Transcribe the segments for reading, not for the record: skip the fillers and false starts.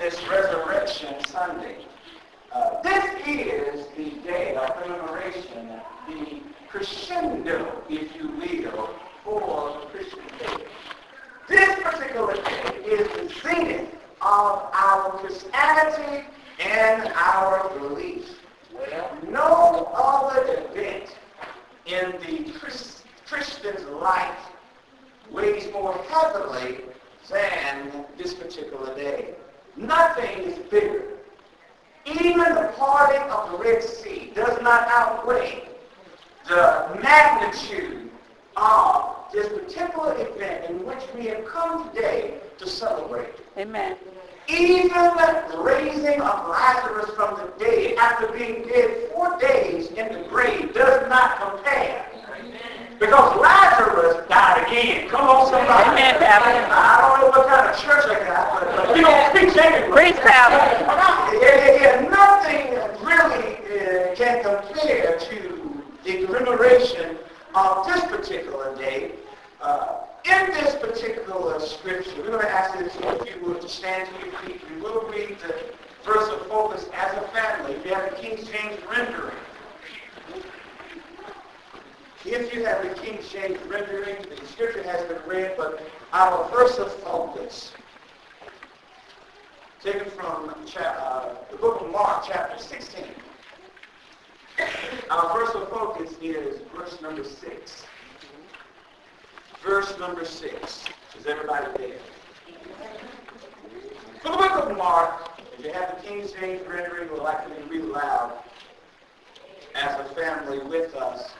this Resurrection Sunday. This is the day of commemoration, the crescendo, if you will, for the Christian faith. This particular day is the zenith of our Christianity and our belief. No other event in the Christian's life weighs more heavily than this particular day. Nothing is bigger. Even the parting of the Red Sea does not outweigh the magnitude of this particular event in which we have come today to celebrate. Amen. Even the raising of Lazarus from the dead after being dead 4 days in the grave does not compare. Because Lazarus died again. Come on, somebody. Amen, Pastor. I don't know what kind of church I got, but we don't speak anyway. Praise Pastor. Nothing really can compare to the commemoration of this particular day. In this particular scripture, we're going to ask you if you would to stand to your feet. We will read the verse of focus as a family. If you have the King James rendering. If you have the King James rendering, the scripture has been read, but our verse of focus, taken from the book of Mark, chapter 16. Our verse of focus is verse number 6. Verse number 6. Is everybody there? For the book of Mark, if you have the King James rendering, we'll likely read aloud as a family with us.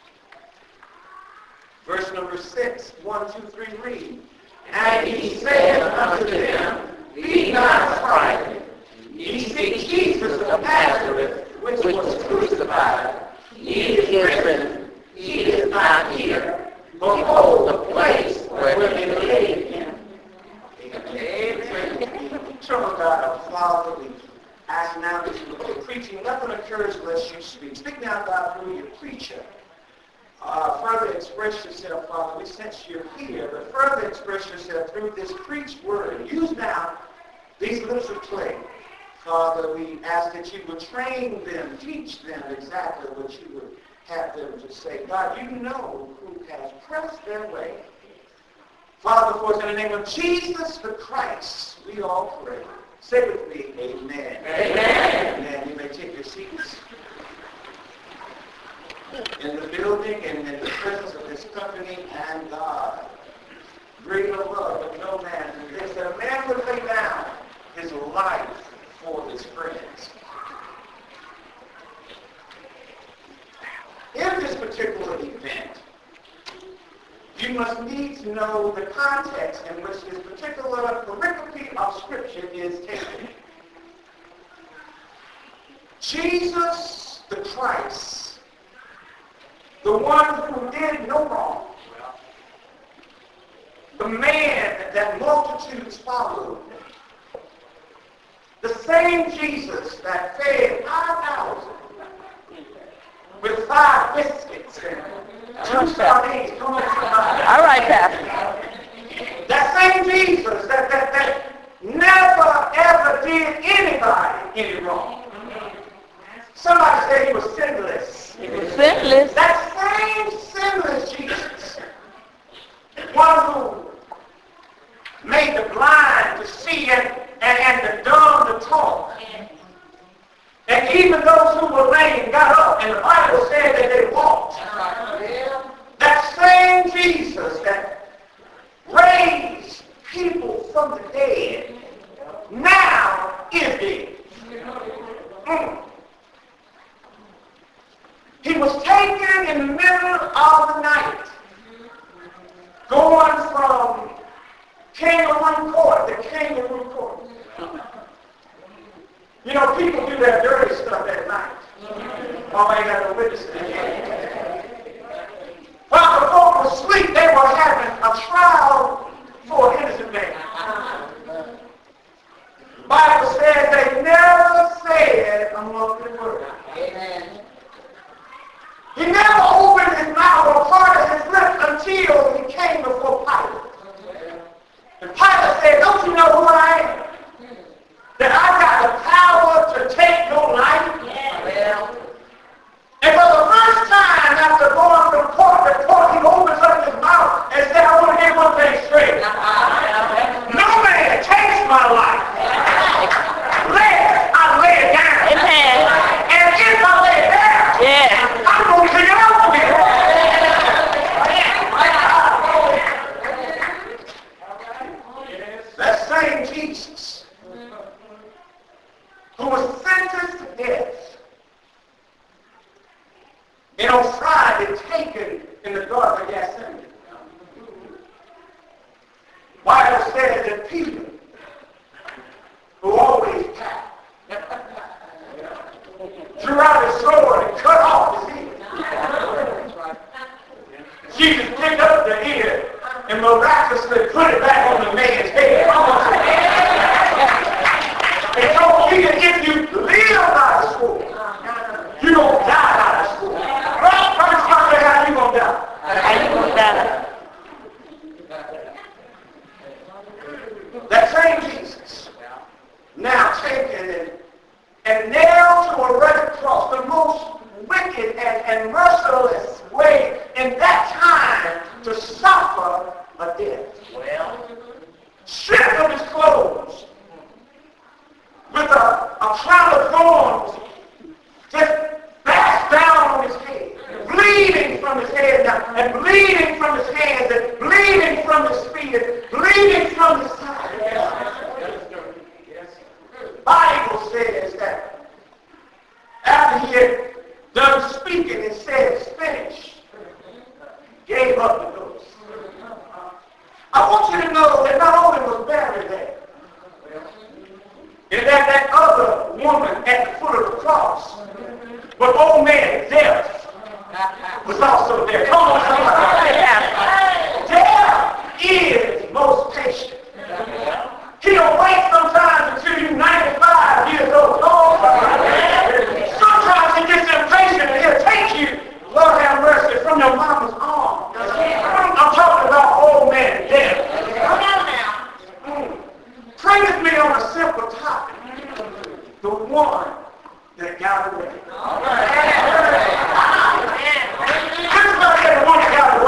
Verse number 6, 1, 2, 3, read. And he said unto them, Be not frightened. Ye seek Jesus of Nazareth, which was crucified. He is risen. He is not here. Behold the place where they laid him. Amen. Eternal God, our Father, we ask now that you will be preaching. Nothing occurs unless you speak. Speak now, God, through your preacher. Further express yourself, Father. We sense you're here, but further express yourself through this preached word. Use now these lips of clay. Father, we ask that you would train them, teach them exactly what you would have them to say. God, you know who has pressed their way. Father, for us in the name of Jesus the Christ, we all pray. Say with me, amen. Amen. Amen. You may take your seats. In the building and in the presence of this company and God. Greater love of no man than this, that a man would lay down his life for his friends. In this particular event, you must need to know the context in which this particular pericope of Scripture is taken. Jesus the Christ, the one who did no wrong, the man that multitudes followed, the same Jesus that fed 5,000 with 5 biscuits and 2 sardines. Come on, somebody. All right, Pastor. That same Jesus that never ever did anybody any wrong. Somebody said he was sinless. He was sinless. That same sinless Jesus, one who made the blind to see and the dumb to talk. And even those who were lame got up, and the Bible said that they walked. That same Jesus that raised people from the dead now is dead. He was taken in the middle of the night, going from kangaroo court to kangaroo court. You know, people do that dirty stuff at night. Oh, I ain't got no witnesses. While the folk were asleep, they were having a trial for an innocent man. The Bible says they never said a mumbling word. Amen. He never opened his mouth or parted his lips until he came before Pilate. And Pilate said, don't you know who I am? That who was sentenced to death, and on Friday taken in the Garden of Gethsemane. Bible says that Peter, who always packed, drew out his sword and cut off his head. Jesus picked up the ear and miraculously put it back on the man's head. And told Peter, if you live by the sword, you're going to die by the sword. Well, how you going to die? How you going to die? That same Jesus, now taken and nailed to a rugged cross, the most wicked and merciless way in that time to suffer a death. Well, stripped of his clothes, with a crown of thorns just bashed down on his head, bleeding from his head down, and bleeding from his hands, and bleeding from his feet, and bleeding from his side. Bible says that after he had done speaking and said it's finished, gave up the ghost. I want you to know that not only was buried there, and that other woman at the foot of the cross, but old man Death was also there. Come on, somebody. Death is most patient. He don't wait sometimes until you're 95 years old. Sometimes he gets impatient and he'll take you, Lord have mercy, from your mama's arm. I'm talking about old man Death. Come on now. Pray with me on a simple topic. The one that got away. Everybody say the one that got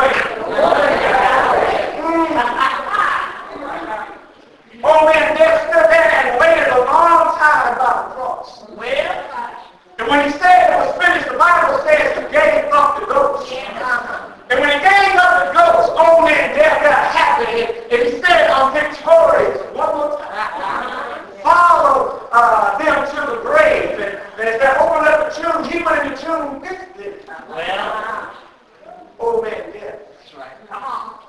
away. Old man Death stood there and waited a long time by the cross. And when he said it was finished, the Bible says he gave up the ghost. And when he gave up the ghost, old man Death got happy and he said, I'm victorious. One more time. Follow them to the grave. And as they opened up the tomb, he went in the tomb with them. Well, old man Death. That's right. Come on.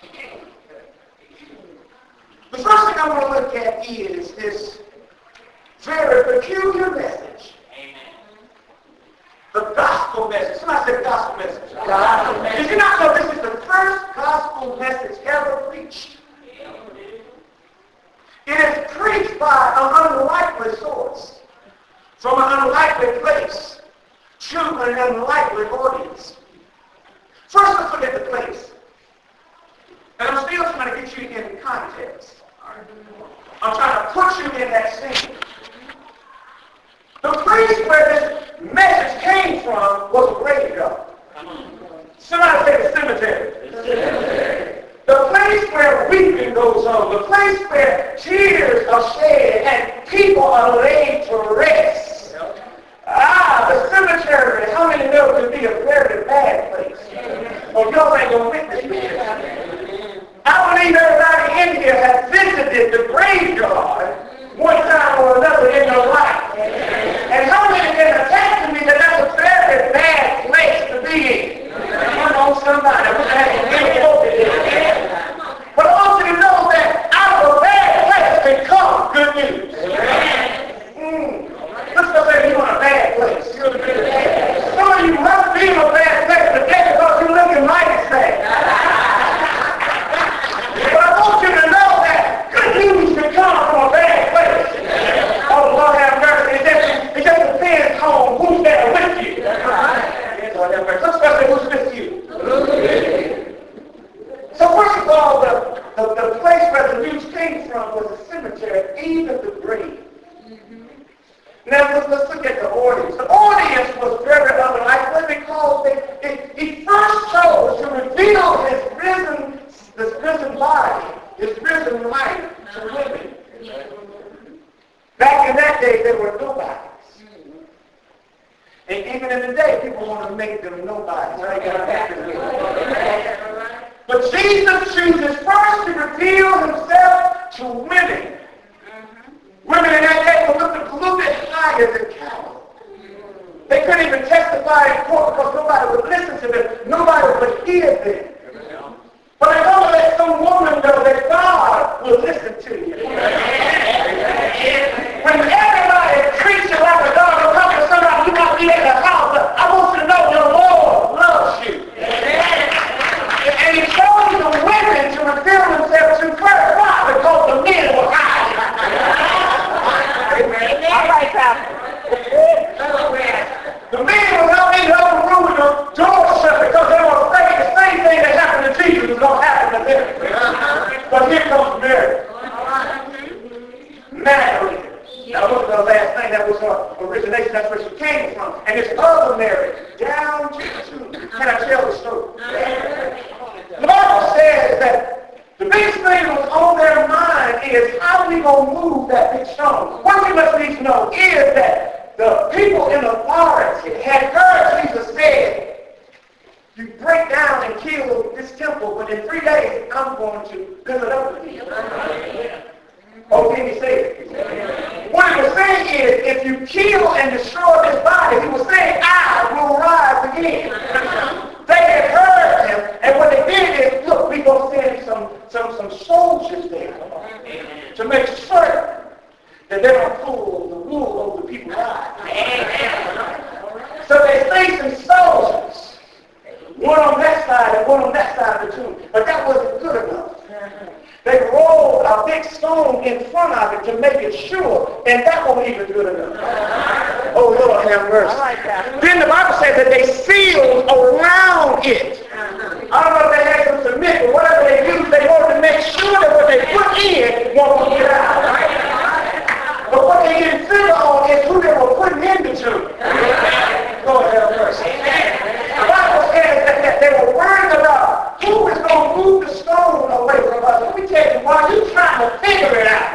The first thing I want to look at is this very peculiar message. Amen. The gospel message. Somebody said gospel message. Gospel message. Did you not know this is the first gospel message ever preached? It is preached by an unlikely source, from an unlikely place, to an unlikely audience. First, let's look at the place. And I'm still trying to get you in context. I'm trying to put you in that scene. The place where this message came from was a graveyard. Somebody say the cemetery. The place where weeping goes on. The place where tears are shed and people are laid to rest. The cemetery, how many know it can be a very bad place? Oh, y'all ain't going to witness me. I believe everybody in here has visited the graveyard one time or another in their life. And how many can attest to me that that's a very bad place to be in? Come on, somebody. But I want you to know that out of a bad place can come good news. Let's go say you're in a bad place. Some of you must be in a bad place today because you're looking mighty sad. But I want you to know that good news can come from a bad place. Oh, Lord have mercy. It just depends on who's there with you. Especially who's with you. So first of all, the place where the news came from was a cemetery, even the grave. Now let's look at the audience. The audience was very unlikely because he first chose to reveal his risen body, his risen life to women. Back in that day, there were nobodies. And even in the day, people want to make them nobodies. But Jesus chooses first to reveal himself to women. Women in that day were looked a little bit forgive them. But I want to let some woman know that God will listen to you. When everybody treats you like a dog or comes to somebody you might be at the house, I want you to know your Lord loves you. And he chose the women to reveal themselves to first. Why? Because the men were hiding. All right, Pastor. The men were not in the other room with the door shut because they were afraid the same thing that happened to Jesus was going to happen to them. But here comes Mary. Magdalene. Now look at the last thing. That was her origination. That's where she came from. And this other Mary, down to the tomb. Can I tell the story? The Bible says that the biggest thing that was on their mind is how we going to move that big stone. What we must need to know is that the people in authority had heard Jesus say, you break down and kill this temple, but in 3 days I'm going to build it up again. Oh, can you say it? What he was saying is, if you kill and destroy this body, he was saying, I will rise again. They had heard him, and what they did is, look, we're going to send some soldiers there to make certain that they don't pull the wool over the people's eyes. So they stationed soldiers, one on that side and one on that side of the tomb. But that wasn't good enough. They rolled a big stone in front of it to make it sure, and that wasn't even good enough. Oh, Lord, have mercy. Then the Bible says that they sealed around it. I don't know if they had some cement, but whatever they used, they wanted to make sure that what they put in won't get out. But what they didn't figure on is who they were putting in the tomb. Lord have mercy. The Bible says that they were worried about who is going to move the stone away from us. Let me tell you, while you're trying to figure it out.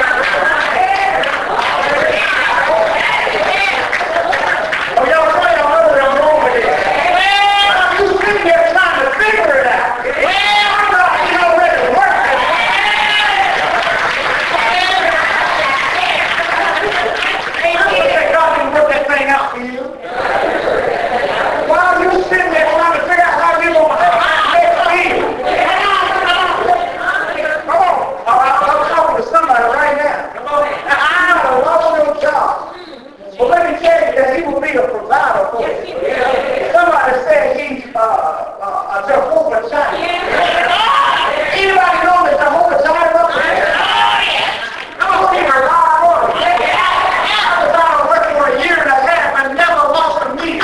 Oh, y'all know where I'm going with this. While you sitting there trying to figure it out. I'm not already working. God can work that thing out for you. While you're sitting there trying to figure out how you're going to make it feel. Come on. I'm talking to somebody right now. I have lost your job. Well, let me tell you that he will be a provider for you. Somebody said he's a Jehovah Jireh. Anybody know that Jehovah Jireh? I'm going to be a God for you. I was out of work for a year and a half and never lost a meal.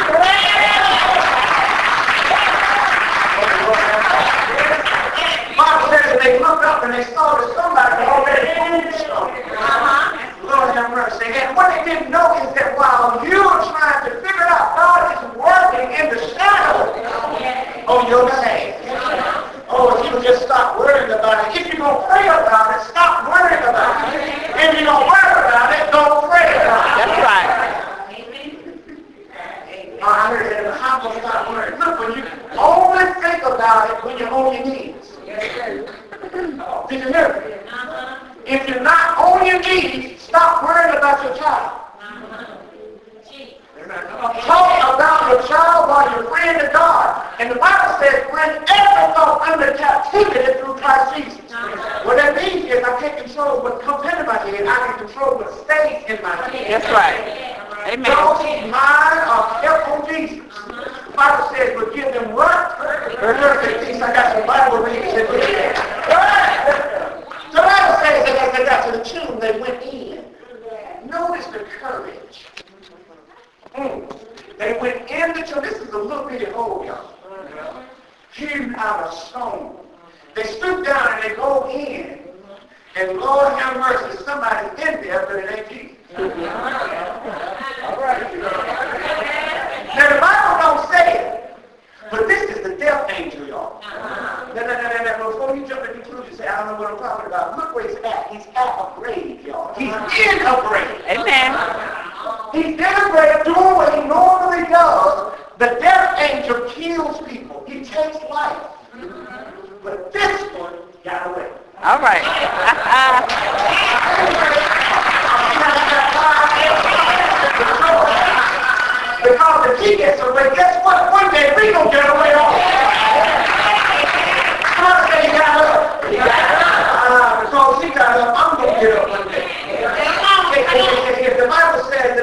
Bible says that they looked up and they saw that somebody had already moved the stone. Lord have mercy. And what they didn't know is that while you're trying to figure it out, God is working in the shadow on your behalf. Oh, if you just stop worrying about it. If you're going to pray about it, stop worrying about it. If you don't worry about it, don't pray about it. That's right. I heard that. How about stop worrying? Look, when you only think about it when you're on your knees. Did you hear me? If you're not on your knees, stop worrying about your child. Talk about your child while you're praying to God. And the Bible says, bring every thought under captivity through Christ Jesus. What that means is I can't control what comes into my head. I can control what stays in my head. That's right. Amen. Thoughts, mind are kept on Jesus. The Bible says, but give them what? Perfect peace. I got some Bible readings in here. The Bible says that as they got to the tomb, they went in. Notice the courage. They went in the tomb. This is a little bitty hole, y'all. Hewn out of stone. They stoop down and they go in. And Lord have mercy, somebody's in there, but it ain't Jesus. All right. Now the Bible don't say it, but this is the death angel, y'all. Now, before you jump to conclusions, say, I don't know what I'm talking about. Look where he's at. He's at a grave, y'all. He's in a grave. Amen. He's in a grave doing what he normally does. The death angel kills people. He takes life. But this one got away. All right. Because if he gets away, guess what? One day we gonna get away also.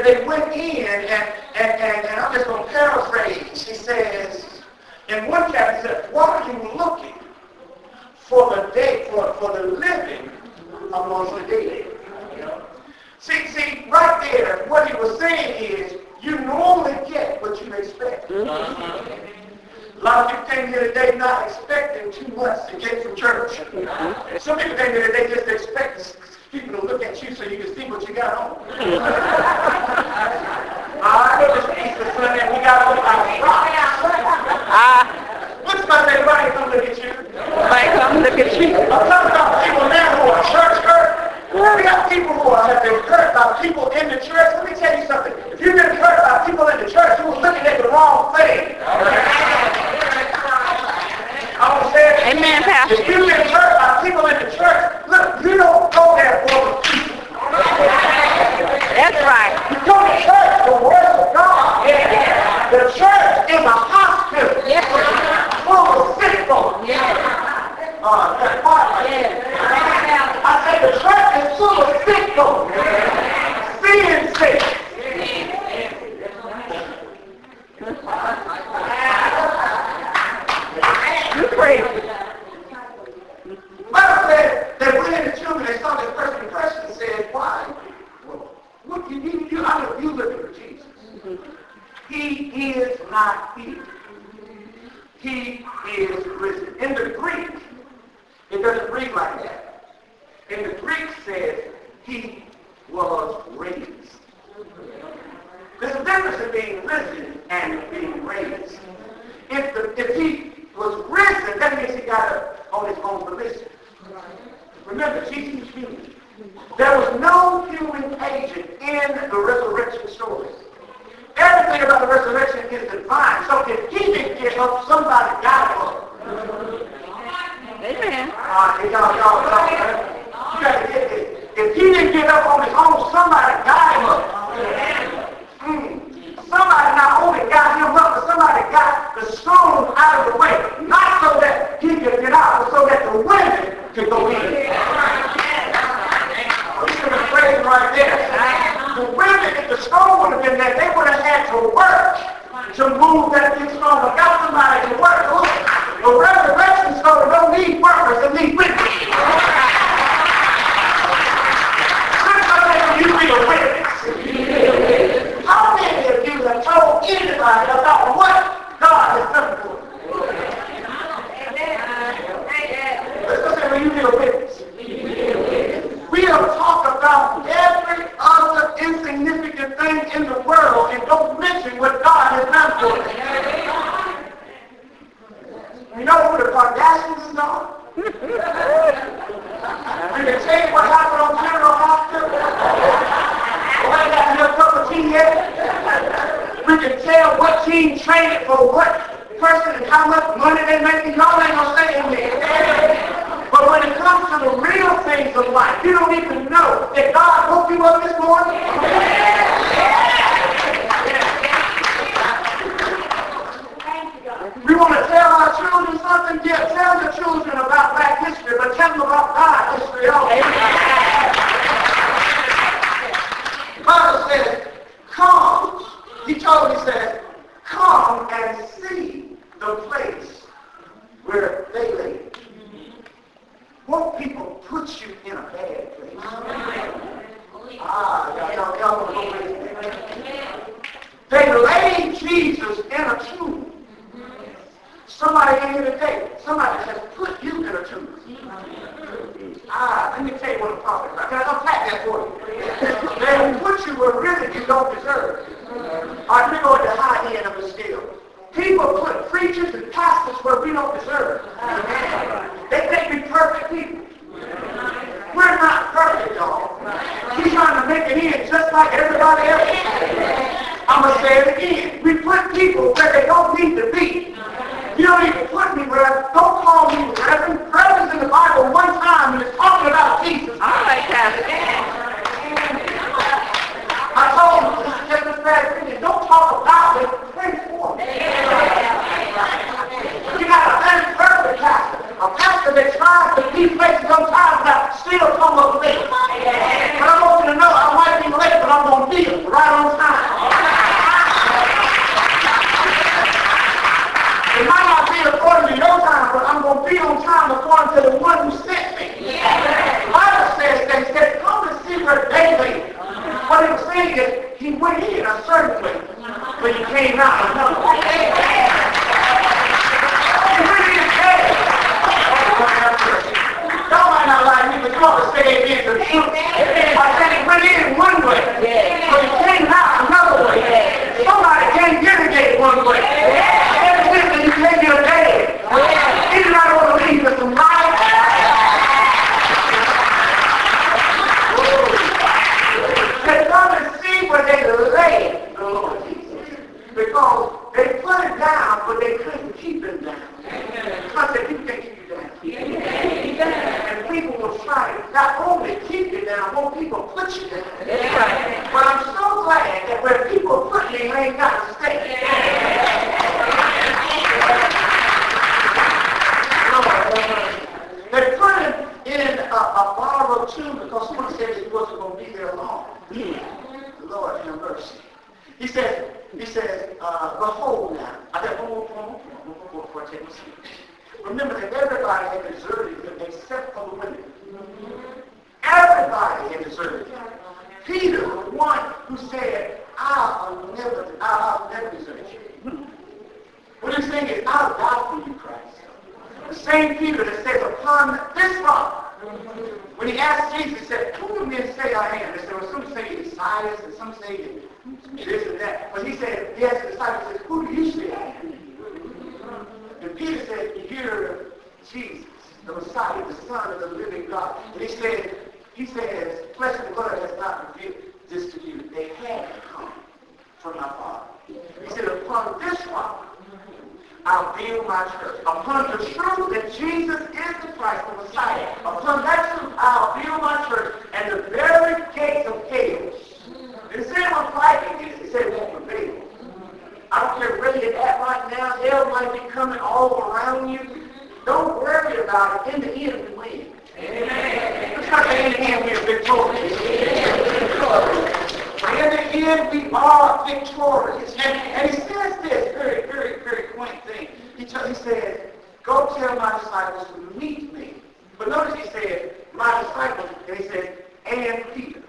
that they went in, and I'm just going to paraphrase. He says, in one chapter, he said, what are you looking for the day, for the living amongst the dead? See, right there, what he was saying is, you normally get what you expect. A lot of people came here today not expecting too much to get from church. Some people came here today just expecting people to look at you so you can see what you got on. I know this Easter Sunday, we got to look like rocks. What's my name? Everybody come look at you. Everybody come look at you. I'm talking about people now who are church hurt. We got people who have been hurt by people in the church. Let me tell you something. If you've been hurt by people in the church, you were looking at the wrong thing. Amen, Pastor. If you've been hurt by people in the church, look, you don't go there for the people. That's right. You go to church to worship God. The church is a hospital full of sick folks. I say the church is full of sick folks. Sin sick. You crazy. Bible said that when the children they saw this first impression and said, why? Well, look, I know you looking for Jesus. He is not here. He is risen. In the Greek, it doesn't read like that. In the Greek says he was raised. There's a difference in being risen and being raised. If he was risen, that means he got up on his own volition. Remember, Jesus was human. There was no human agent in the resurrection story. Everything about the resurrection is divine. So if he didn't get up, somebody got him up. Amen. Y'all, you got to get this. If he didn't get up on his own, somebody got him up. Somebody not only got him up, but somebody got the stone out of the way. Not so that he could get out, but so that the women could go in. We should have prayed right there. The women, if the stone would have been there, they would have had to work to move that big stone. But got somebody to work. Look, the resurrection stone don't need workers, it needs witnesses. You be a witness. How many of you have told anybody about what God has done for you? Let's just say when you be a witness. We have talked about every other insignificant thing in the world and don't mention what God has done for us. You know who the Kardashians are? We can tell you what happened on General Hospital. Well, I got no cup of tea yet. We can tell what team traded for what person and how much money they make. Y'all ain't gonna say anything. But when it comes to the real things of life, you don't even know that God woke you up this morning. We want to tell our children something. Yeah, tell the children about Black history, but tell them about God history also. The Bible says, come. He told me, he said, come and see the place where they lay. Won't people put you in a bad place? Y'all want to go with me? They laid Jesus in a tomb. Somebody in here today, somebody has put you in a tomb. Let me tell you what I'm talking about. Can I unpack that for you? They put you where really you don't deserve. Let me go at the high end of the scale. People put preachers and pastors where we don't deserve. They think we're perfect people. We're not perfect, y'all. He's trying to make it in just like everybody else. I'm going to say it again. We put people where they don't need to be. You don't even put me where, don't call me Reverend. Reverend's in the Bible one time and it's talking about Jesus. All right, Pastor. I told him, this is just a bad opinion. Don't talk about it, pray for me. You got a very perfect pastor. A pastor that tries to be faithful sometimes that still come up late. But I want you to know I might be late, but I'm going to be right on time. saying is, he went in a certain way, but he came out another way. He went in dead. Y'all might not like me, but y'all will say amen to the truth. I said he went in one way, but he came out another way. Somebody can't get a gate one way. Evidently you can't get a day. Anybody want to leave with some life? They come and see where they lay the Lord Jesus. Because they put it down, but they couldn't keep it down. Because they can't keep it down. And people will try to not only keep it down, won't people put you down. But I'm so glad that where people put me, I ain't got to stay. They put him in a borrowed tomb because someone said he wasn't going to be there long. Lord have mercy. He says, behold now. I got one more before I take my seat. Remember that everybody had deserted him except for the women. Everybody had deserted him. Peter, the one who said, I'll never desert you. What he's saying is, I'll die for you, Christ. The same Peter that says, upon this rock. When he asked Jesus, he said, who do men say I am? They said, well, some say it's Messiah, and some say it's this and that. But he said, he asked the disciples, said, who do you say I am? And Peter said, you're Jesus, the Messiah, the Son of the living God. And he says, flesh and blood has not revealed this to you. They had to come from my Father. He said, upon this rock, I'll build my church. Upon the truth that Jesus is the Christ, the Messiah. Upon that truth, I'll build my church, and the very gates of Hades. It said what fighting is. It said it won't prevail. I don't care where you're at right now. Hell might be coming all around you. Don't worry about it. In the end, we win. Amen. It's not that in the end we're victorious. In the end, we are victorious. And he says this very, very, very quaint thing. He says, go tell my disciples to meet me. But notice he said, my disciples, and he said, and Peter.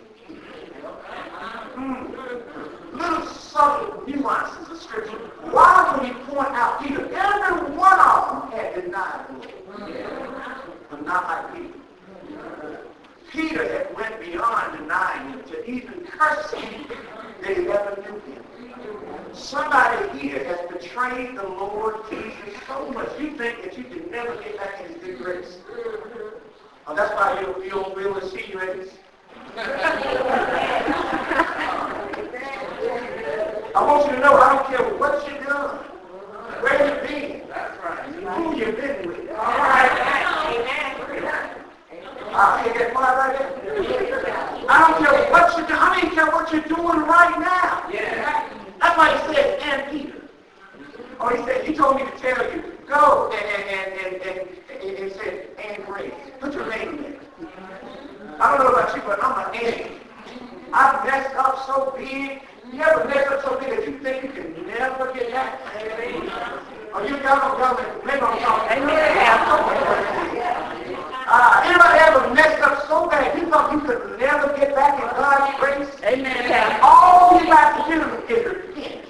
Little subtle nuances of Scripture. Why would he point out Peter? Every one of them had denied the Lord. But not like Peter. Peter had went beyond denying him to even cursing that he ever knew him. Somebody here has betrayed the Lord Jesus so much you think that you can never get back in his good grace. Oh, that's why you don't really see you at his. I want you to know I don't care what you've done, where you've been, who you've been with. All right. I can't get quiet right there. I don't care what you're doing. I don't even care what you're doing right now. Yeah. That's why he said, and Peter. Or he told me to tell you, go and he said, and Grace. Put your name in there. I don't know about you, but I'm an Annie. I've messed up so big. You ever messed up so big that you think you can never get back? Or you got to maybe I'm talking. Anybody ever messed up so bad you thought you could never get back in God's grace? Amen. All you got to do is repent.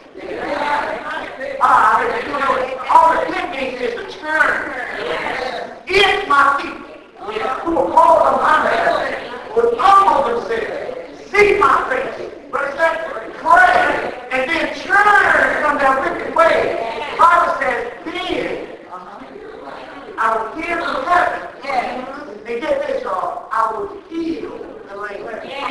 All the repent means is to turn. If my people, who will call on my name, will humble themselves, see my face, but it's that pray, and then turn from their wicked ways. The Bible says, then I will hear from heaven. And get this, y'all, I will heal the land.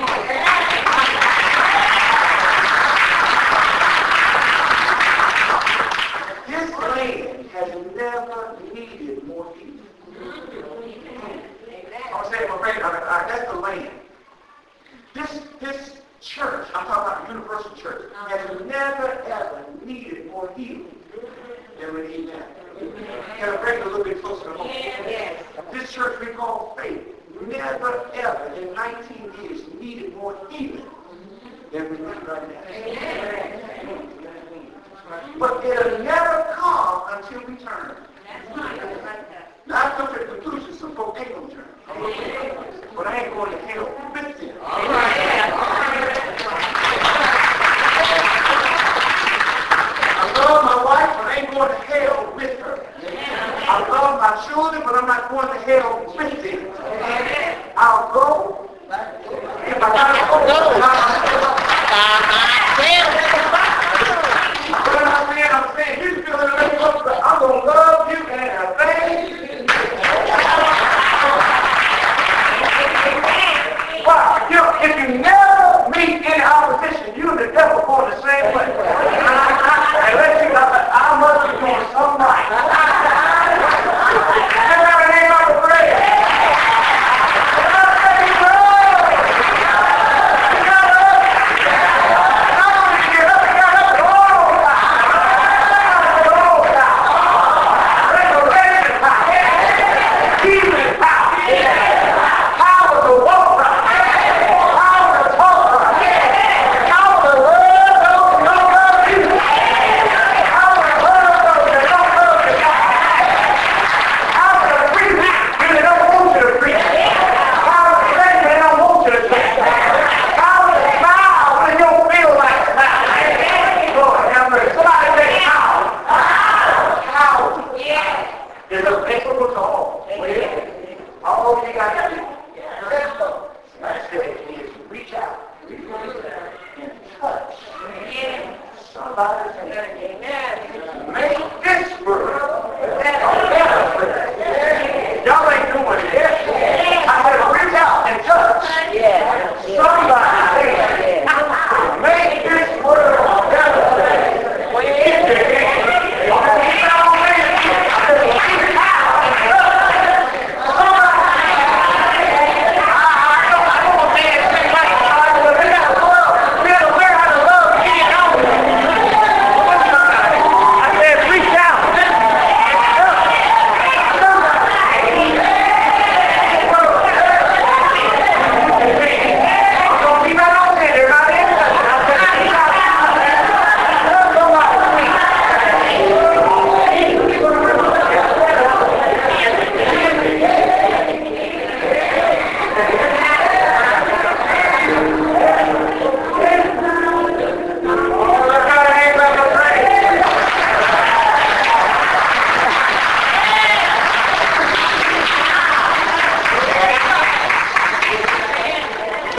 This land has never needed more people. I'm saying, that's the land. This church, I'm talking about the universal church, has never ever needed more healing than we need now. Can I bring it a little bit closer to home? Yes. This church we call Faith never ever in 19 years needed more healing than we need right now. But it'll never come until we turn. Now I've come to the conclusion some folks ain't going to turn. But I ain't going to hell with them. All right. somebody